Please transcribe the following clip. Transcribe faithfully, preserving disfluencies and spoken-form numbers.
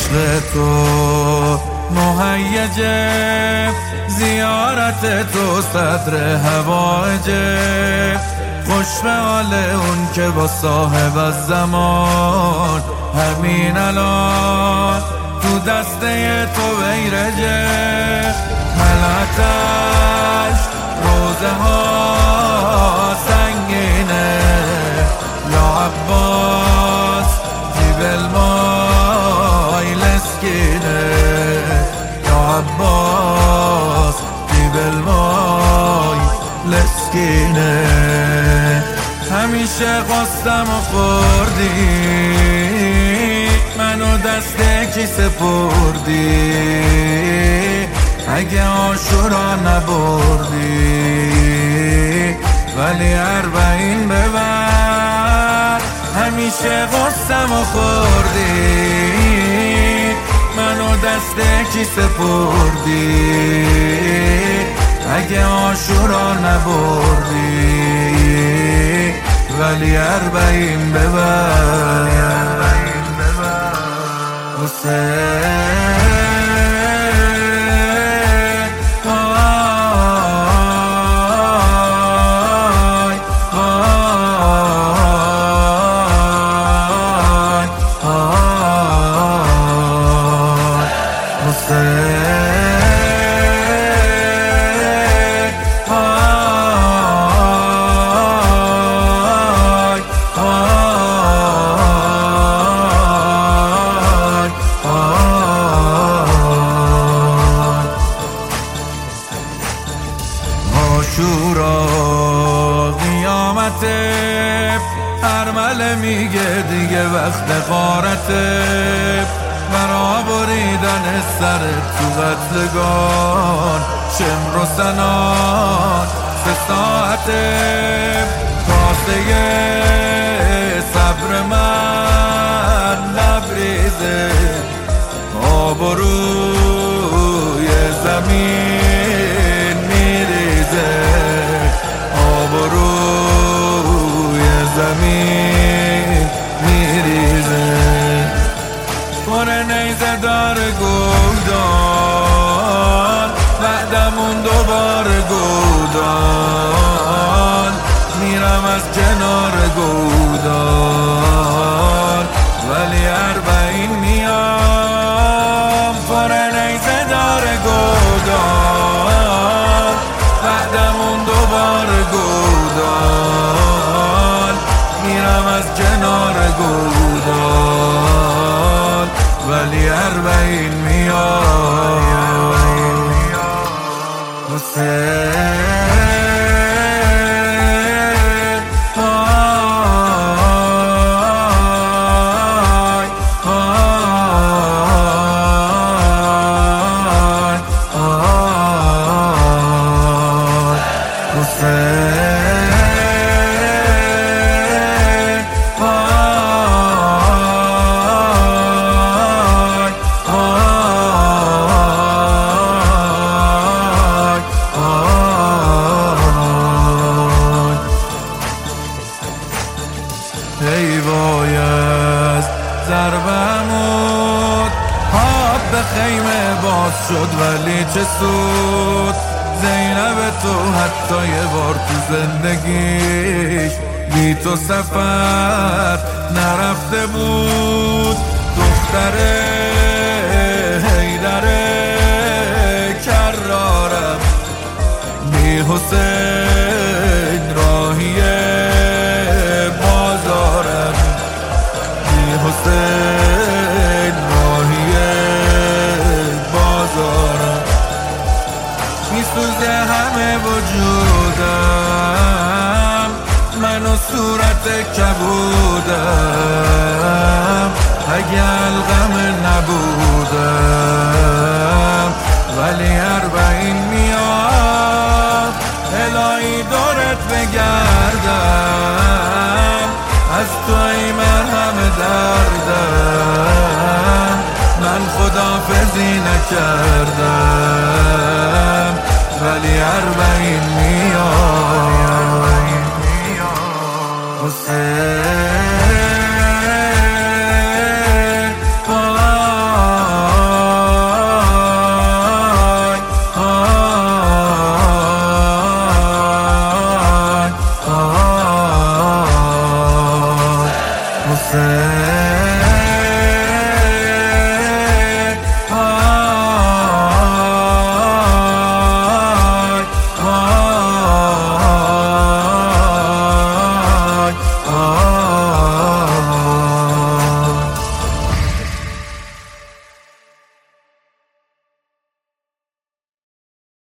عشق تو مهیجه، زیارت تو صدر هوایجه، خوش به حال اون که با صاحب الزمان همین الان تو دسته تو بیرجه، ملعتش روزه ها سنگینه، یا عباس جیب المای لسکینه، یا عباس جیب المای لسکینه. همیشه خواستم و خوردی، منو دست کی سپردی، اگه عاشورا نبردی ولی اربعین ببر. همیشه خواستم و خوردی، منو دست کی سپردی، اگه عاشورا نبردی ولی اربعین ببر. حسین عاشورا قیامته، ارمله میگه دیگه وقت غارته، برا بریدن سر تو قتلگان شمر و سنان سه ساعته، کاسه صبر من لبریزه، آب و روی زمین میریزه، آب و روی زمین میریزه. پر نیزه دار گودان، بعدمون دوبار گودان، میرم از کنار گودان ولی اربعین میام. پر نیزه دار گودان، بعدمون دوبار گودان، میرم از کنار گودان ولی اربعین میام. حسین ای وای از ضربمون، آب به خیمه باز شد ولی چه سود، زینب تو حتی یه بار تو زندگیش بی تو سفر نرفته بود. دختره حیدره کرارم، بی حسین راهیه بازارم، بی حسین راهیه بازارم. میسوزه همه وجودم، من و صورت کبودم، اگه الغم نبودم ولی اربعین میاد. الهی دورت بگردم، از تو ای مرهم دردم، من خداحافظی نکردم ولی اربعین میاد. حسین حسین.